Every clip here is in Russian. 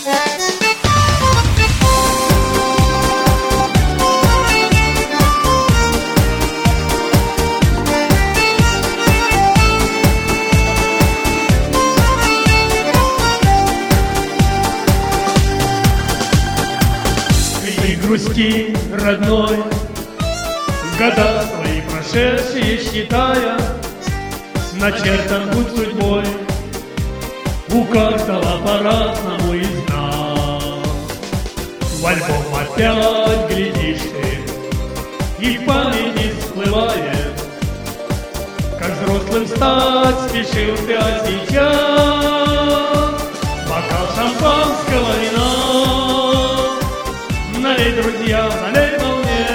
Ты грусти, родной, года свои прошедшие считая, начертан путь судьбой, у каждого по-разному из нас. В альбом опять глядишь ты, и в памяти всплывает, как взрослым стать спешил ты, а сейчас бокал шампанского вина. Налей, друзья, налей волне,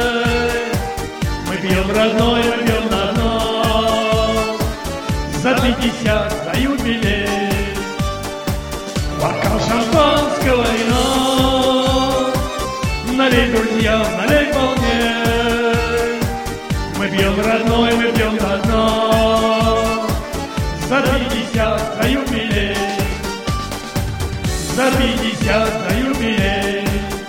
мы пьем, родной, мы пьем на дно, за 50, за юбилей. Бокал шампанского вина, налей, друзья, налей волне, мы пьем, родной, мы пьем на дно, за 50, за юбилей, за 50, за юбилей.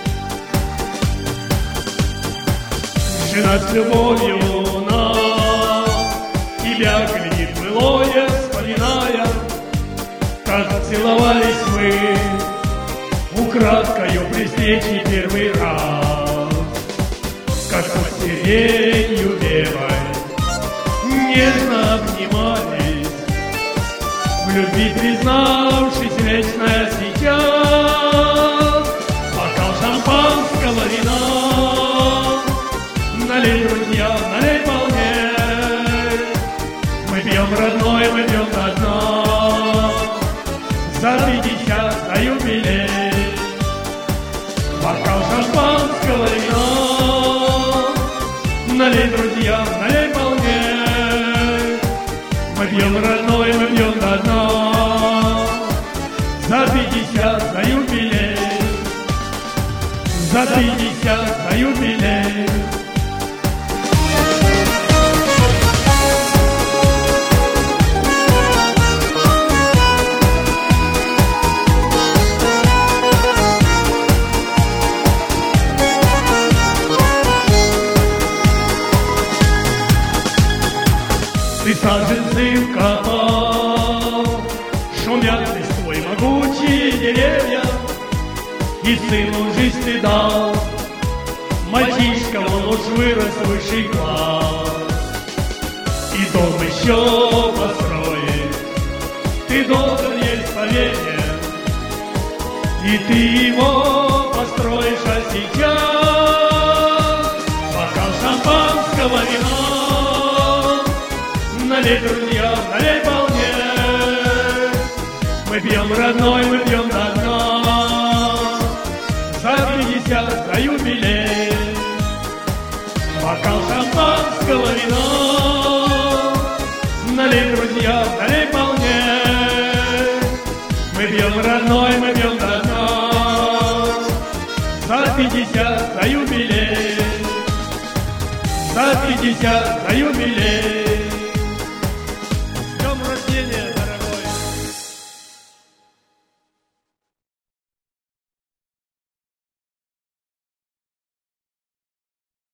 Жена с любовью на тебя глядит былое, вспоминая, как целовались мы украдкою при встрече первый раз, как под сиренью белой нежно обнимались, в любви признавшись вечная сейчас. Бокал шампанского вина, налей, друзья, налей волне, мы пьем, родной, мы пьем до дна, за 50, за юбилей. Бокал шампанского вина, налей, друзья, налей волне, мы пьем, родной, мы пьем до дна, за 50, за юбилей, за 50, за юбилей. Ты саженцы вкопал, шумят листвой могучие деревья, и сыну жизнь ты дал, мальчишка, он уж вырос высший класс. И дом еще построить, ты должен есть поверье, и ты его построишь, а сейчас бокал шампанского вина, налей, друзья, налей волне, мы пьем, родной, мы пьем до дна, за 50, за юбилей. Бокал шампанского вина, налей, друзья, налей волне, мы пьем, родной, мы пьем до дна, за 50, за юбилей, за 50, за юбилей.